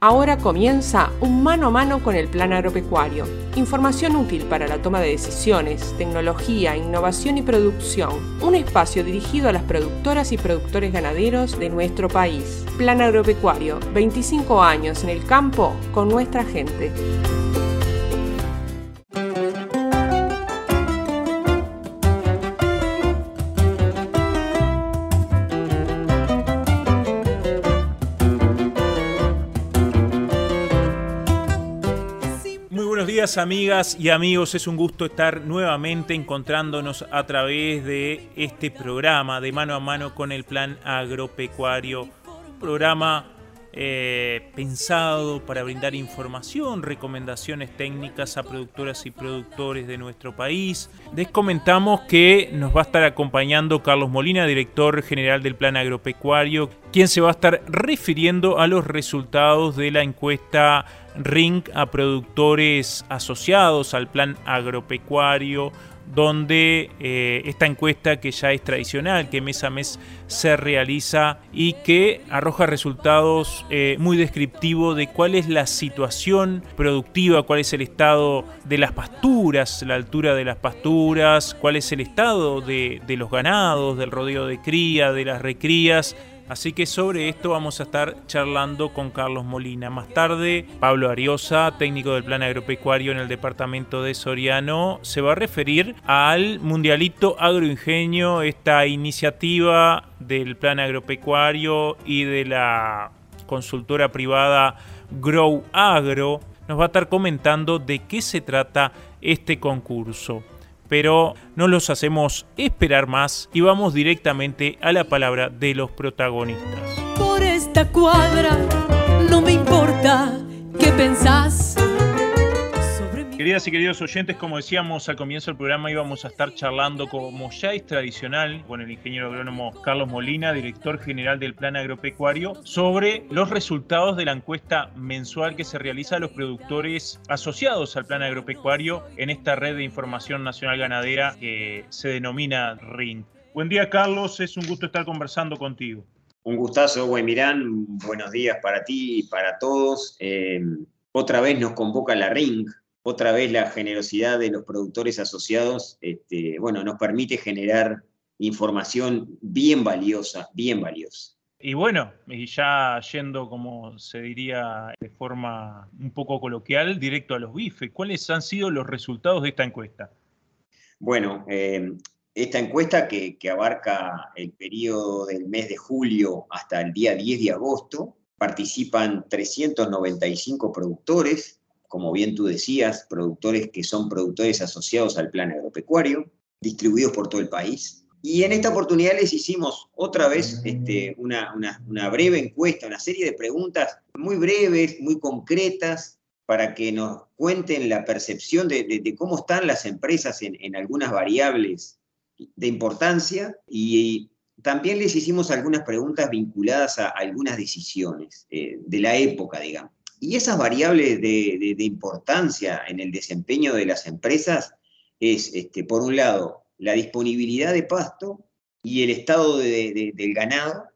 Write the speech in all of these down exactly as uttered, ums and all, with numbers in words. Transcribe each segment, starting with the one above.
Ahora comienza un mano a mano con el Plan Agropecuario. Información útil para la toma de decisiones, tecnología, innovación y producción. Un espacio dirigido a las productoras y productores ganaderos de nuestro país. Plan Agropecuario, veinticinco años en el campo con nuestra gente. Amigas y amigos, es un gusto estar nuevamente encontrándonos a través de este programa de Mano a Mano con el Plan Agropecuario, un programa eh, pensado para brindar información, recomendaciones técnicas a productoras y productores de nuestro país. Les comentamos que nos va a estar acompañando Carlos Molina, director general del Plan Agropecuario, quien se va a estar refiriendo a los resultados de la encuesta R I N C a productores asociados al Plan Agropecuario, donde eh, esta encuesta, que ya es tradicional, que mes a mes se realiza y que arroja resultados eh, muy descriptivos de cuál es la situación productiva, cuál es el estado de las pasturas, la altura de las pasturas, cuál es el estado de, de los ganados, del rodeo de cría, de las recrías. Así que sobre esto vamos a estar charlando con Carlos Molina. Más tarde, Pablo Ariosa, técnico del Plan Agropecuario en el departamento de Soriano, se va a referir al Mundialito Agroingenio, esta iniciativa del Plan Agropecuario y de la consultora privada Grow Agro. Nos va a estar comentando de qué se trata este concurso. Pero no los hacemos esperar más y vamos directamente a la palabra de los protagonistas. Por esta cuadra no me importa qué pensás sobre mí. Queridas y queridos oyentes, como decíamos al comienzo del programa, íbamos a estar charlando, como ya es tradicional, con el ingeniero agrónomo Carlos Molina, director general del Plan Agropecuario, sobre los resultados de la encuesta mensual que se realiza a los productores asociados al Plan Agropecuario en esta red de información nacional ganadera que se denomina R I N C. Buen día, Carlos, es un gusto estar conversando contigo. Un gustazo, Mirán, buenos días para ti y para todos. Eh, otra vez nos convoca la R I N C. Otra vez la generosidad de los productores asociados este, bueno, nos permite generar información bien valiosa, bien valiosa. Y bueno, y ya yendo, como se diría de forma un poco coloquial, directo a los bifes, ¿cuáles han sido los resultados de esta encuesta? Bueno, eh, esta encuesta que, que abarca el periodo del mes de julio hasta el día diez de agosto, participan trescientos noventa y cinco productores, como bien tú decías, productores que son productores asociados al Plan Agropecuario, distribuidos por todo el país. Y en esta oportunidad les hicimos otra vez este, una, una, una breve encuesta, una serie de preguntas muy breves, muy concretas, para que nos cuenten la percepción de, de, de cómo están las empresas en, en algunas variables de importancia, y también les hicimos algunas preguntas vinculadas a algunas decisiones eh, de la época, digamos. Y esas variables de, de, de importancia en el desempeño de las empresas es, este, por un lado, la disponibilidad de pasto y el estado de, de, del ganado,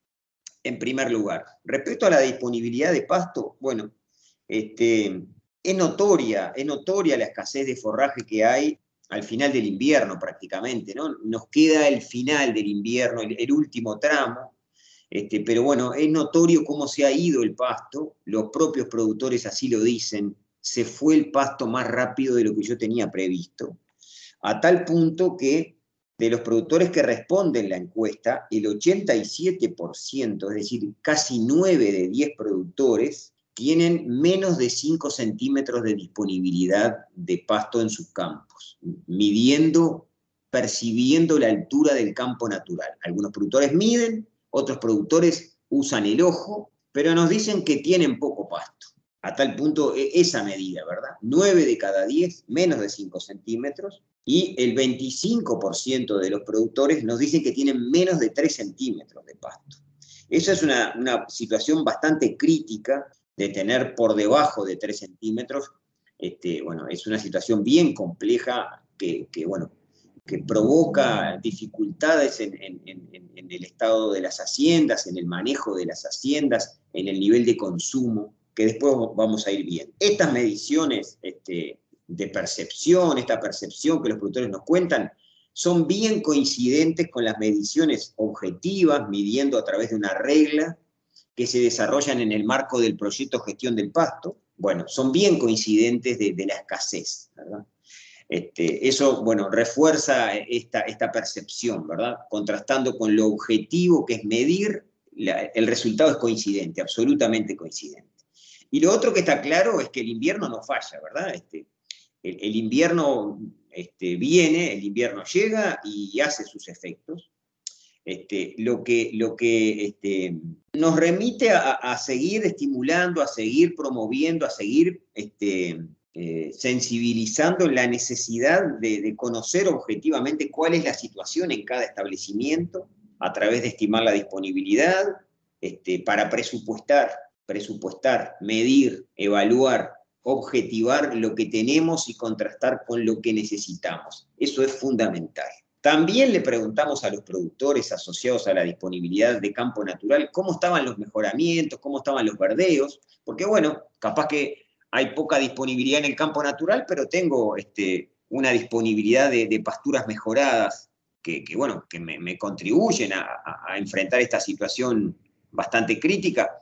en primer lugar. Respecto a la disponibilidad de pasto, bueno, este, es notoria, es notoria la escasez de forraje que hay al final del invierno prácticamente, ¿no? Nos queda el final del invierno, el, el último tramo. Este, pero bueno, es notorio cómo se ha ido el pasto, los propios productores así lo dicen, se fue el pasto más rápido de lo que yo tenía previsto, a tal punto que de los productores que responden la encuesta, el ochenta y siete por ciento, es decir, casi nueve de diez productores, tienen menos de cinco centímetros de disponibilidad de pasto en sus campos, midiendo, percibiendo la altura del campo natural. Algunos productores miden, otros productores usan el ojo, pero nos dicen que tienen poco pasto. A tal punto, esa medida, ¿verdad? nueve de cada diez, menos de cinco centímetros, y el veinticinco por ciento de los productores nos dicen que tienen menos de tres centímetros de pasto. Esa es una, una situación bastante crítica, de tener por debajo de tres centímetros. Este, bueno, es una situación bien compleja que, que bueno, que provoca dificultades en, en, en, en el estado de las haciendas, en el manejo de las haciendas, en el nivel de consumo que después vamos a ir viendo. Estas mediciones este, de percepción, esta percepción que los productores nos cuentan, son bien coincidentes con las mediciones objetivas, midiendo a través de una regla, que se desarrollan en el marco del proyecto Gestión del Pasto. Bueno, son bien coincidentes de, de la escasez, ¿verdad? Este, eso, bueno, refuerza esta, esta percepción, ¿verdad? Contrastando con lo objetivo que es medir, la, el resultado es coincidente, absolutamente coincidente. Y lo otro que está claro es que el invierno no falla, ¿verdad? Este, el, el invierno este, viene, el invierno llega y hace sus efectos. Este, lo que, lo que este, nos remite a, a seguir estimulando, a seguir promoviendo, a seguir este, eh, sensibilizando la necesidad de, de conocer objetivamente cuál es la situación en cada establecimiento, a través de estimar la disponibilidad, este, para presupuestar, presupuestar, medir, evaluar, objetivar lo que tenemos y contrastar con lo que necesitamos. Eso es fundamental. También le preguntamos a los productores asociados a la disponibilidad de campo natural cómo estaban los mejoramientos, cómo estaban los verdeos, porque bueno, capaz que hay poca disponibilidad en el campo natural, pero tengo este, una disponibilidad de, de pasturas mejoradas que, que, bueno, que me, me contribuyen a, a, a enfrentar esta situación bastante crítica,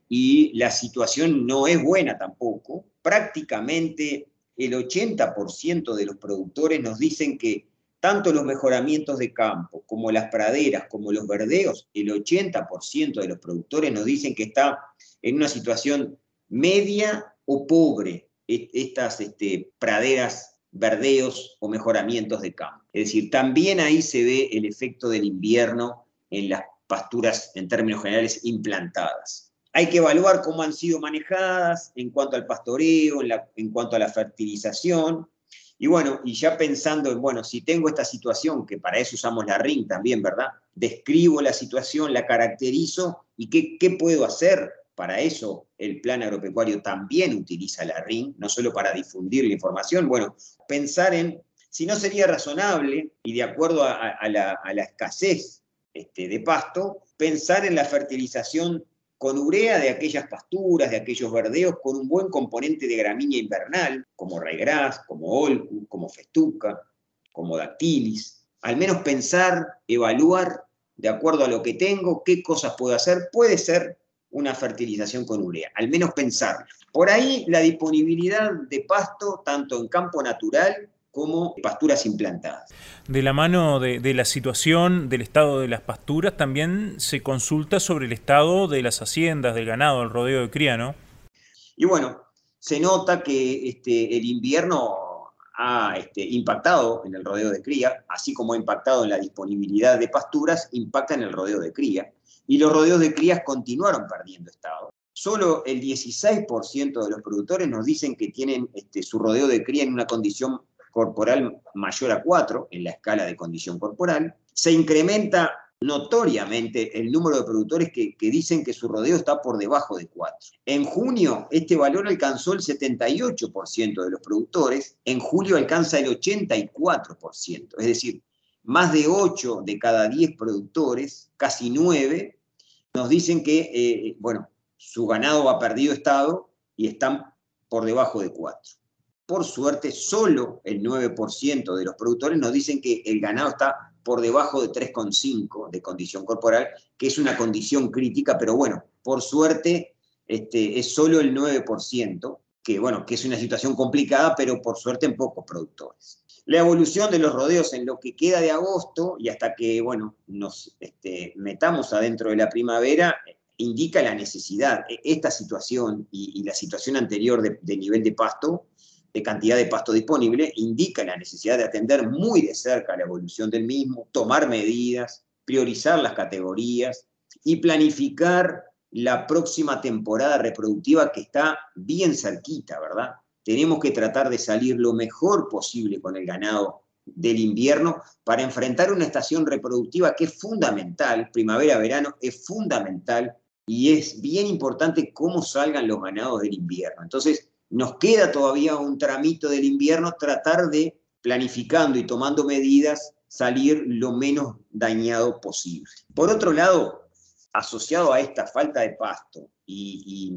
y la situación no es buena tampoco. Prácticamente el ochenta por ciento de los productores nos dicen que tanto los mejoramientos de campo, como las praderas, como los verdeos, el ochenta por ciento de los productores nos dicen que está en una situación media o pobre, estas este, praderas, verdeos o mejoramientos de campo. Es decir, también ahí se ve el efecto del invierno en las pasturas, en términos generales, implantadas. Hay que evaluar cómo han sido manejadas en cuanto al pastoreo, en, la, en cuanto a la fertilización. Y bueno, y ya pensando en, bueno, si tengo esta situación, que para eso usamos la R I N también, ¿verdad? Describo la situación, la caracterizo, y qué, qué puedo hacer. Para eso el Plan Agropecuario también utiliza la R I N, no solo para difundir la información. Bueno, pensar en, si no sería razonable, y de acuerdo a, a, la, a la escasez este, de pasto, pensar en la fertilización con urea de aquellas pasturas, de aquellos verdeos, con un buen componente de gramínea invernal, como raigrás, como olcu, como festuca, como dactilis. Al menos pensar, evaluar, de acuerdo a lo que tengo, qué cosas puedo hacer. Puede ser una fertilización con urea, al menos pensar. Por ahí la disponibilidad de pasto, tanto en campo natural como pasturas implantadas. De la mano de, de la situación del estado de las pasturas, también se consulta sobre el estado de las haciendas, del ganado, el rodeo de cría, ¿no? Y bueno, se nota que este, el invierno ha este, impactado en el rodeo de cría, así como ha impactado en la disponibilidad de pasturas, impacta en el rodeo de cría. Y los rodeos de crías continuaron perdiendo estado. Solo el dieciséis por ciento de los productores nos dicen que tienen este, su rodeo de cría en una condición corporal mayor a cuatro, en la escala de condición corporal. Se incrementa notoriamente el número de productores que, que dicen que su rodeo está por debajo de cuatro. En junio, este valor alcanzó el setenta y ocho por ciento de los productores, en julio alcanza el ochenta y cuatro por ciento, es decir, más de ocho de cada diez productores, casi nueve, nos dicen que, eh, bueno, su ganado ha perdido estado y están por debajo de cuatro. Por suerte, solo el nueve por ciento de los productores nos dicen que el ganado está por debajo de tres coma cinco de condición corporal, que es una condición crítica, pero bueno, por suerte este, es solo el nueve por ciento, que bueno, que es una situación complicada, pero por suerte en pocos productores. La evolución de los rodeos en lo que queda de agosto y hasta que, bueno, nos este, metamos adentro de la primavera, indica la necesidad, esta situación y, y la situación anterior de, de nivel de pasto, de cantidad de pasto disponible, indica la necesidad de atender muy de cerca la evolución del mismo, tomar medidas, priorizar las categorías y planificar la próxima temporada reproductiva que está bien cerquita, ¿verdad? Tenemos que tratar de salir lo mejor posible con el ganado del invierno para enfrentar una estación reproductiva que es fundamental, primavera-verano es fundamental, y es bien importante cómo salgan los ganados del invierno. Entonces, nos queda todavía un tramito del invierno, tratar de, planificando y tomando medidas, salir lo menos dañado posible. Por otro lado, asociado a esta falta de pasto y, y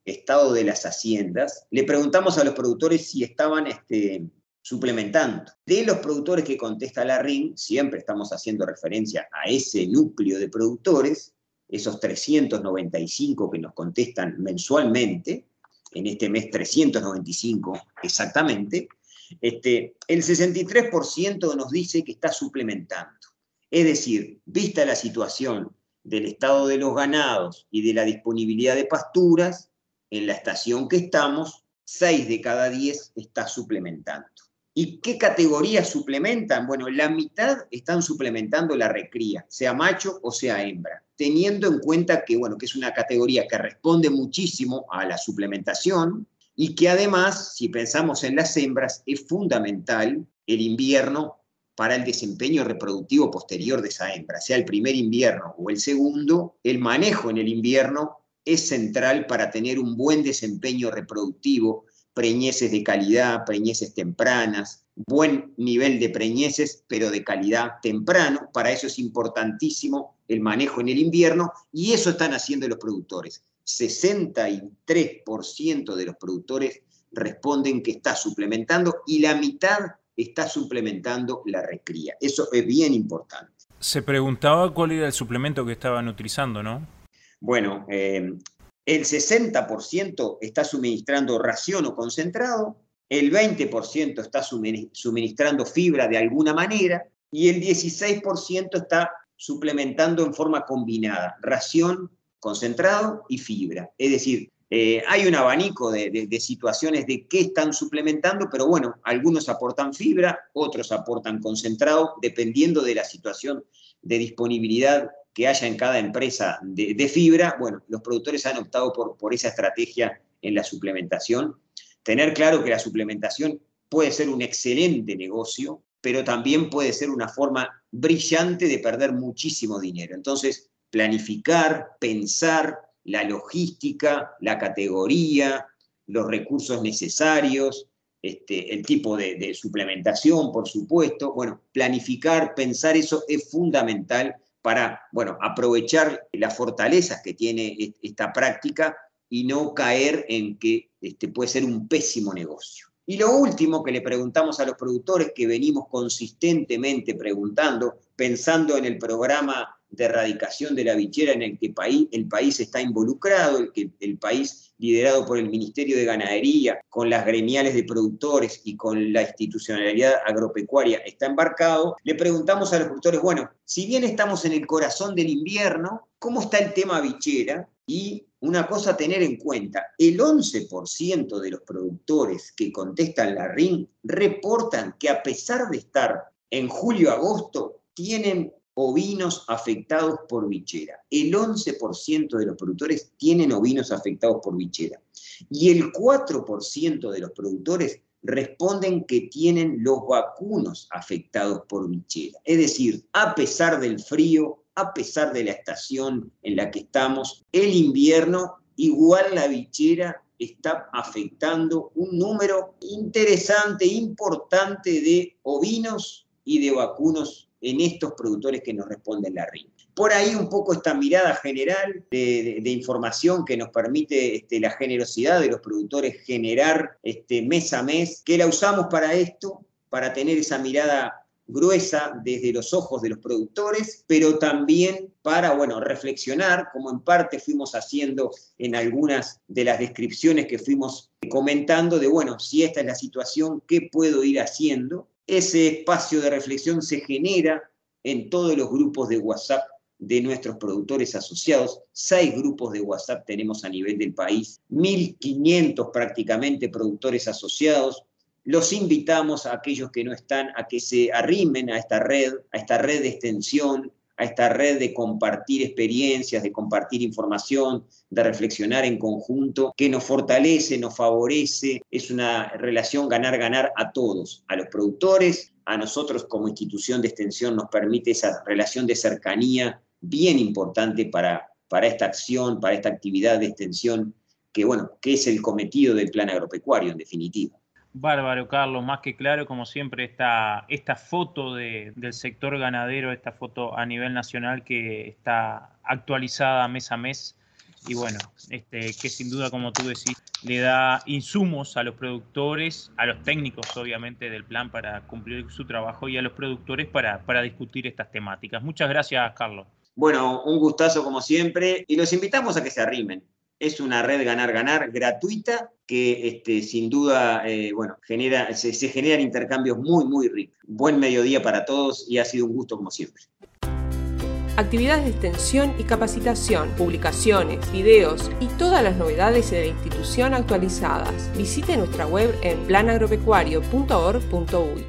estado de las haciendas, le preguntamos a los productores si estaban este, suplementando. De los productores que contesta la R I N, siempre estamos haciendo referencia a ese núcleo de productores, esos trescientos noventa y cinco que nos contestan mensualmente, en este mes trescientos noventa y cinco exactamente, este, el sesenta y tres por ciento nos dice que está suplementando. Es decir, vista la situación del estado de los ganados y de la disponibilidad de pasturas, en la estación que estamos, seis de cada diez está suplementando. ¿Y qué categorías suplementan? Bueno, la mitad están suplementando la recría, sea macho o sea hembra, teniendo en cuenta que, bueno, que es una categoría que responde muchísimo a la suplementación y que además, si pensamos en las hembras, es fundamental el invierno para el desempeño reproductivo posterior de esa hembra, sea el primer invierno o el segundo, el manejo en el invierno es central para tener un buen desempeño reproductivo, preñeces de calidad, preñeces tempranas, buen nivel de preñeces, pero de calidad temprano. Para eso es importantísimo el manejo en el invierno, y eso están haciendo los productores. sesenta y tres por ciento de los productores responden que está suplementando, y la mitad está suplementando la recría. Eso es bien importante. Se preguntaba cuál era el suplemento que estaban utilizando, ¿no? Bueno, eh, el sesenta por ciento está suministrando ración o concentrado, el veinte por ciento está suministrando fibra de alguna manera y el dieciséis por ciento está suplementando en forma combinada, ración, concentrado y fibra. Es decir, eh, hay un abanico de, de, de situaciones de qué están suplementando, pero bueno, algunos aportan fibra, otros aportan concentrado, dependiendo de la situación de disponibilidad que haya en cada empresa de, de fibra. Bueno, los productores han optado por, por esa estrategia en la suplementación. Tener claro que la suplementación puede ser un excelente negocio, pero también puede ser una forma brillante de perder muchísimo dinero. Entonces, planificar, pensar la logística, la categoría, los recursos necesarios, este, el tipo de, de suplementación, por supuesto. Bueno, planificar, pensar eso es fundamental para, bueno, aprovechar las fortalezas que tiene esta práctica y no caer en que este, puede ser un pésimo negocio. Y lo último que le preguntamos a los productores, que venimos consistentemente preguntando, pensando en el programa de erradicación de la bichera en el que país, el país está involucrado, el, que, el país liderado por el Ministerio de Ganadería, con las gremiales de productores y con la institucionalidad agropecuaria está embarcado, le preguntamos a los productores, bueno, si bien estamos en el corazón del invierno, ¿cómo está el tema bichera? Y una cosa a tener en cuenta, el once por ciento de los productores que contestan la R I N reportan que a pesar de estar en julio-agosto, tienen ovinos afectados por bichera. El once por ciento de los productores tienen ovinos afectados por bichera. Y el cuatro por ciento de los productores responden que tienen los vacunos afectados por bichera. Es decir, a pesar del frío, a pesar de la estación en la que estamos, el invierno, igual la bichera está afectando un número interesante, importante de ovinos y de vacunos en estos productores que nos responden la R I N. Por ahí un poco esta mirada general de, de, de información que nos permite este, la generosidad de los productores generar este, mes a mes, que la usamos para esto, para tener esa mirada gruesa desde los ojos de los productores, pero también para, bueno, reflexionar, como en parte fuimos haciendo en algunas de las descripciones que fuimos comentando, de, bueno, si esta es la situación, ¿qué puedo ir haciendo? Ese espacio de reflexión se genera en todos los grupos de WhatsApp de nuestros productores asociados. Seis grupos de WhatsApp tenemos a nivel del país, mil quinientos prácticamente productores asociados. Los invitamos a aquellos que no están a que se arrimen a esta red, a esta red de extensión, a esta red de compartir experiencias, de compartir información, de reflexionar en conjunto, que nos fortalece, nos favorece. Es una relación ganar-ganar a todos, a los productores, a nosotros como institución de extensión nos permite esa relación de cercanía bien importante para, para esta acción, para esta actividad de extensión, que, bueno, que es el cometido del plan agropecuario en definitiva. Bárbaro, Carlos, más que claro, como siempre, esta, esta foto de, del sector ganadero, esta foto a nivel nacional que está actualizada mes a mes, y bueno, este, que sin duda, como tú decís, le da insumos a los productores, a los técnicos obviamente del plan para cumplir su trabajo y a los productores para, para discutir estas temáticas. Muchas gracias, Carlos. Bueno, un gustazo como siempre y los invitamos a que se arrimen. Es una red ganar-ganar gratuita que este, sin duda eh, bueno, genera, se, se generan intercambios muy, muy ricos. Buen mediodía para todos y ha sido un gusto como siempre. Actividades de extensión y capacitación, publicaciones, videos y todas las novedades de la institución actualizadas. Visite nuestra web en plan agropecuario punto org punto uy.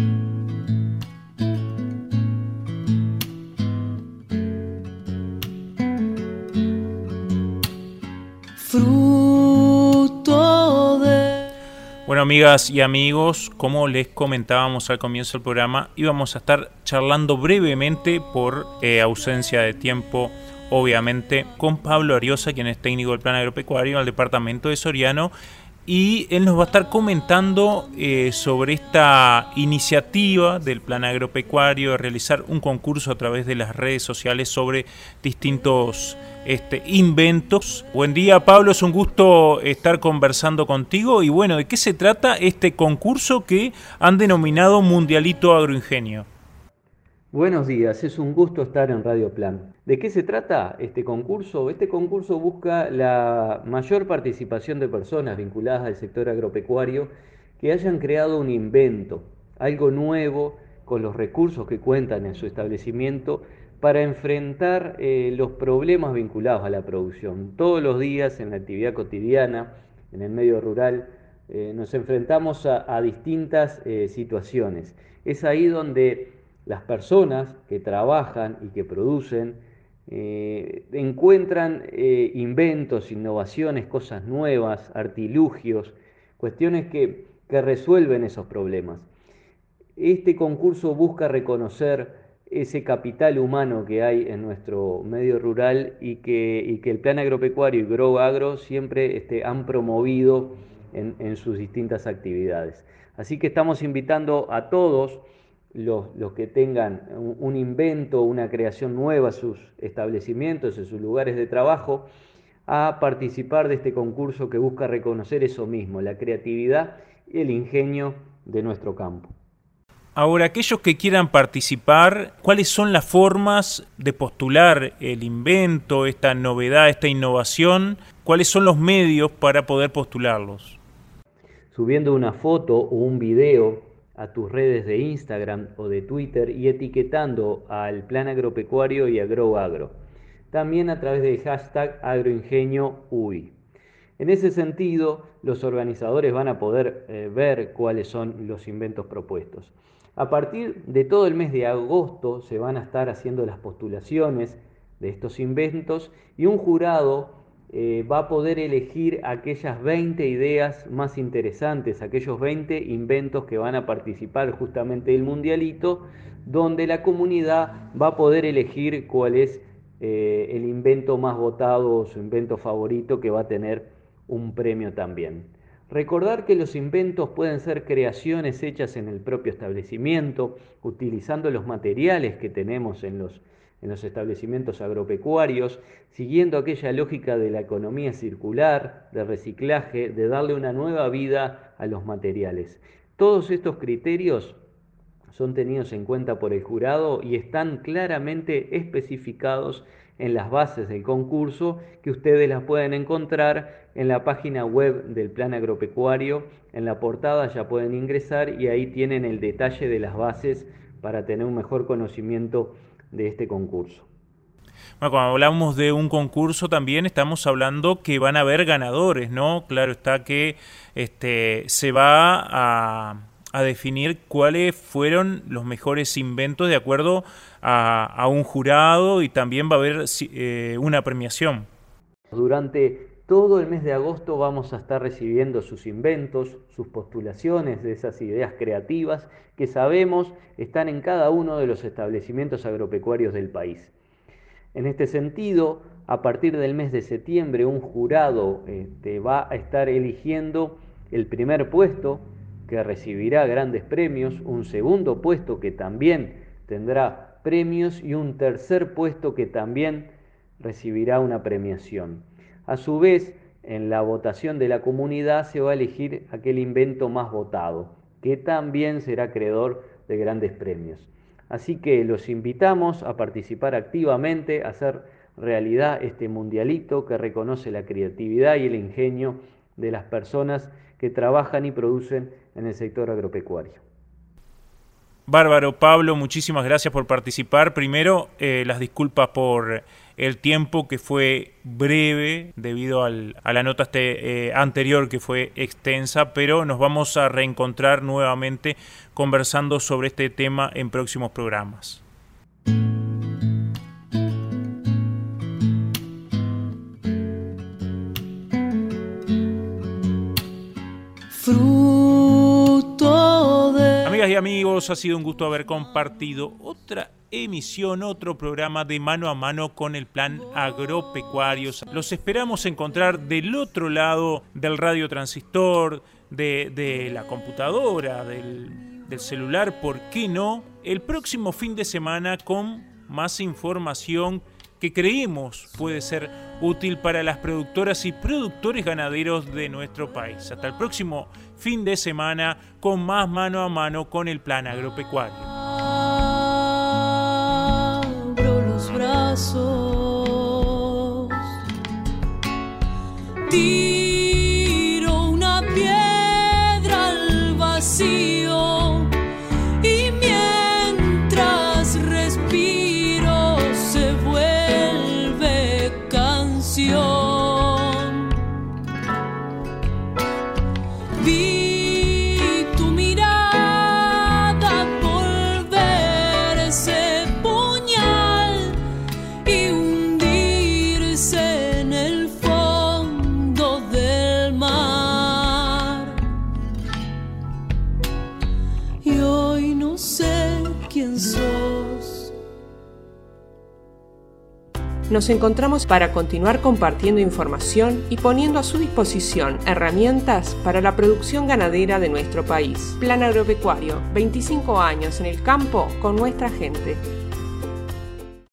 Fruto de... Bueno, amigas y amigos, como les comentábamos al comienzo del programa, íbamos a estar charlando brevemente por eh, ausencia de tiempo, obviamente, con Pablo Ariosa, quien es técnico del Plan Agropecuario al departamento de Soriano, y él nos va a estar comentando eh, sobre esta iniciativa del Plan Agropecuario de realizar un concurso a través de las redes sociales sobre distintos este, inventos. Buen día, Pablo, es un gusto estar conversando contigo. Y bueno, ¿de qué se trata este concurso que han denominado Mundialito Agroingenio? Buenos días, es un gusto estar en Radio Plan. ¿De qué se trata este concurso? Este concurso busca la mayor participación de personas vinculadas al sector agropecuario que hayan creado un invento, algo nuevo, con los recursos que cuentan en su establecimiento para enfrentar eh, los problemas vinculados a la producción. Todos los días en la actividad cotidiana, en el medio rural, eh, nos enfrentamos a, a distintas eh, situaciones. Es ahí donde las personas que trabajan y que producen eh, encuentran eh, inventos, innovaciones, cosas nuevas, artilugios, cuestiones que, que resuelven esos problemas. Este concurso busca reconocer ese capital humano que hay en nuestro medio rural y que, y que el Plan Agropecuario y Grow Agro siempre este, han promovido en, en sus distintas actividades. Así que estamos invitando a todos Los, los que tengan un, un invento, una creación nueva en sus establecimientos, en sus lugares de trabajo, a participar de este concurso que busca reconocer eso mismo, la creatividad y el ingenio de nuestro campo. Ahora, aquellos que quieran participar, ¿cuáles son las formas de postular el invento, esta novedad, esta innovación? ¿Cuáles son los medios para poder postularlos? Subiendo una foto o un video a tus redes de Instagram o de Twitter y etiquetando al Plan Agropecuario y a Grow Agro. También a través del hashtag AgroingenioUy. En ese sentido, los organizadores van a poder eh, ver cuáles son los inventos propuestos. A partir de todo el mes de agosto se van a estar haciendo las postulaciones de estos inventos y un jurado Eh, va a poder elegir aquellas veinte ideas más interesantes, aquellos veinte inventos que van a participar justamente del Mundialito, donde la comunidad va a poder elegir cuál es eh, el invento más votado o su invento favorito que va a tener un premio también. Recordar que los inventos pueden ser creaciones hechas en el propio establecimiento, utilizando los materiales que tenemos en los en los establecimientos agropecuarios, siguiendo aquella lógica de la economía circular, de reciclaje, de darle una nueva vida a los materiales. Todos estos criterios son tenidos en cuenta por el jurado y están claramente especificados en las bases del concurso, que ustedes las pueden encontrar en la página web del Plan Agropecuario. En la portada ya pueden ingresar y ahí tienen el detalle de las bases para tener un mejor conocimiento de este concurso. Bueno, cuando hablamos de un concurso también estamos hablando que van a haber ganadores, ¿no? Claro está que este, se va a, a definir cuáles fueron los mejores inventos de acuerdo a, a un jurado y también va a haber eh, una premiación. Durante todo el mes de agosto vamos a estar recibiendo sus inventos, sus postulaciones de esas ideas creativas que sabemos están en cada uno de los establecimientos agropecuarios del país. En este sentido, a partir del mes de septiembre, un jurado este, va a estar eligiendo el primer puesto, que recibirá grandes premios, un segundo puesto que también tendrá premios y un tercer puesto que también recibirá una premiación. A su vez, en la votación de la comunidad se va a elegir aquel invento más votado, que también será acreedor de grandes premios. Así que los invitamos a participar activamente, a hacer realidad este mundialito que reconoce la creatividad y el ingenio de las personas que trabajan y producen en el sector agropecuario. Bárbaro, Pablo, muchísimas gracias por participar. Primero, eh, las disculpas por el tiempo que fue breve debido al, a la nota este, eh, anterior que fue extensa, pero nos vamos a reencontrar nuevamente conversando sobre este tema en próximos programas. Amigas y amigos, ha sido un gusto haber compartido otra emisión, otro programa de Mano a Mano con el Plan Agropecuario. Los esperamos encontrar del otro lado del radiotransistor, de, de la computadora, del, del celular, ¿por qué no? El próximo fin de semana con más información que creemos puede ser útil para las productoras y productores ganaderos de nuestro país. Hasta el próximo fin de semana con más Mano a Mano con el Plan Agropecuario. Abro los brazos, tiro una piedra al vacío y mientras respiro se vuelve canción. Vi tu mirada volverse puñal y hundirse en el fondo del mar. Y hoy no sé quién sos. Nos encontramos para continuar compartiendo información y poniendo a su disposición herramientas para la producción ganadera de nuestro país. Plan Agropecuario, veinticinco años en el campo con nuestra gente.